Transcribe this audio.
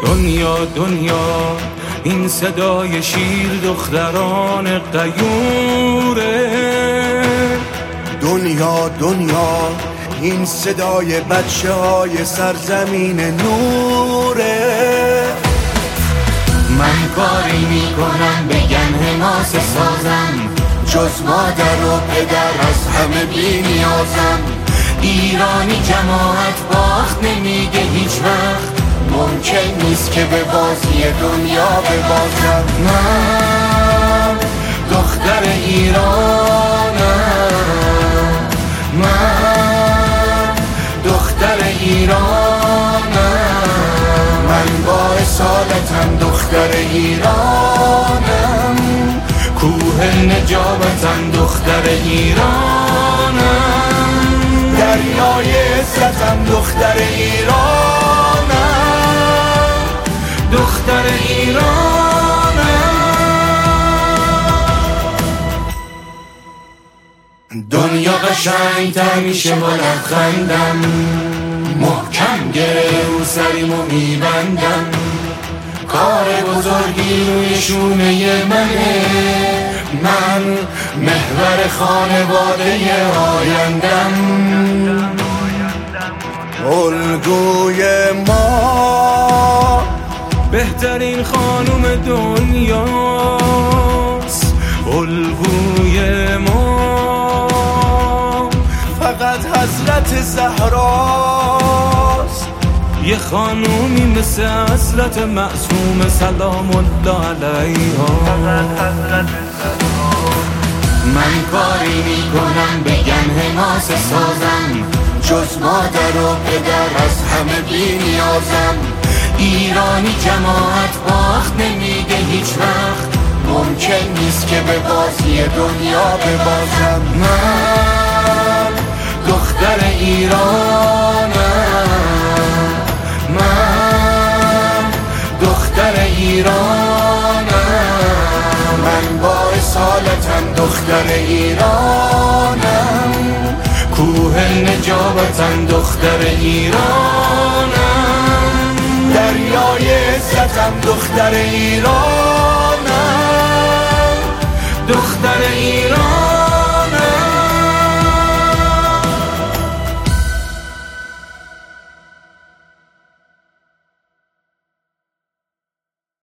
دنیا دنیا این صدای شیر دختران غیوره. دنیا دنیا این صدای بچه های سرزمین نوره. من کاری میکنم بگن حماس سازم، جز مادر و پدر از همه بی نیازم. ایرانی جماعت باخت نمیگه هیچ وقت، ممکن نیست که به بازی دنیا ببازم. من دختر ایرانم، من دختر ایرانم، من با اصالتم دختر ایرانم. کوه نجابتم دختر ایرانم، دریای عزتم دختر ایرانم. دختر ایرانم. دنیا قشنگ‌تر میشه با لبخندم، محکم گره رو سریمو میبندم. کار بزرگی روی شونه منه، من محور خانواده آیندم. الگوی ما بهترین خانوم دنیاست، الگوی ما فقط حضرت زهراست. یه خانومی مثل حضرت معصوم سلام الله علیها. من کاری میکنم بگن حماس سازم، جز مادر و پدر از همه بی نیازم. ایرانی جماعت باخت نمیگه هیچ وقت، ممکن نیست که به بازی دنیا ببازم. من دختر ایرانم، من دختر ایرانم، من با اصالتم دختر ایرانم. کوه نجابتم دختر ایرانم، دریای عزتم دختر ایرانم.